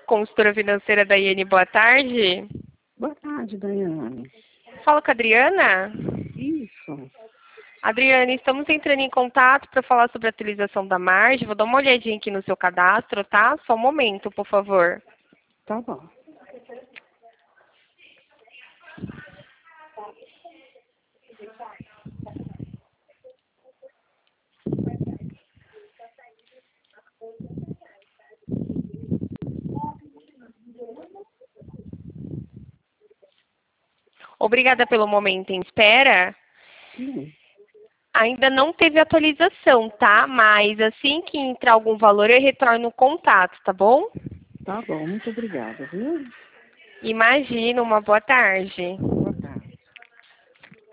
Consultora financeira da IN, boa tarde. Boa tarde, Daiane. Fala com a Adriana? Isso. Adriana, estamos entrando em contato para falar sobre a atualização da margem. Vou dar uma olhadinha aqui no seu cadastro, tá? Só um momento, por favor. Tá bom. Obrigada pelo momento em espera. Sim. Ainda não teve atualização, tá? Mas assim que entrar algum valor, eu retorno o contato, tá bom? Tá bom, muito obrigada, viu? Imagina, uma boa tarde.